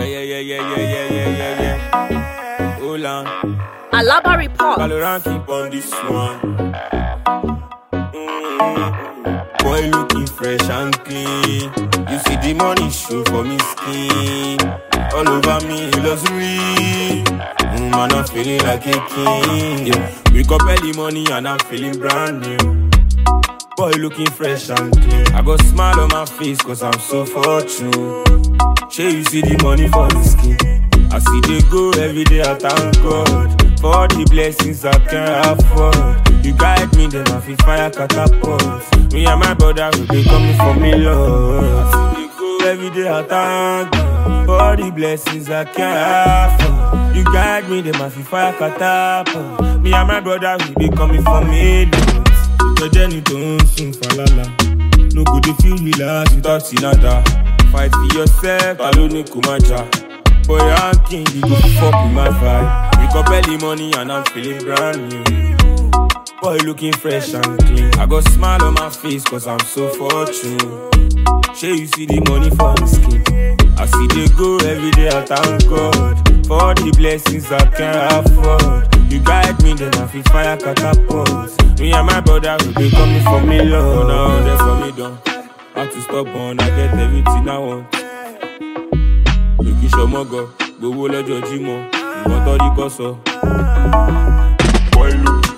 Yeah. Hold on. Alaba report. Valorant keep on this one. Boy looking fresh and clean. You see the money show for me skin. All over me luxury. Man, I'm feeling like a king. Yeah. Wake up early money and I'm feeling brand new. Boy looking fresh and clean. I got smile on my face cause I'm so fortunate. Sure you see the money for the skin. I see they go every day, I thank God for the blessings I can't afford. You guide me, then I feel fire catapult. Me and my brother will be coming for me, Lord. I see they go every day, I thank God for the blessings I can't afford. You guide me, then I feel fire catapult. Me and my brother will be coming for me, Lord. The journey don't soon falala. No good if you relax without sinada. Fight for yourself, alone kumaja. Boy, I'm king, you go fuck with my vibe. Wake up early money and I'm feeling brand new. Boy, looking fresh and clean. I got smile on my face cause I'm so fortunate. Sure you see the money for the skin. I see they go every day, I thank God for the blessings I can't afford. You guide me, then I feel fire catapult. Me and my brother will be coming for me, Lord. Now they for me down. How to stop on, I get everything I want. Look at your mogo, go let your Jimo. You want all the cost. Boy, look.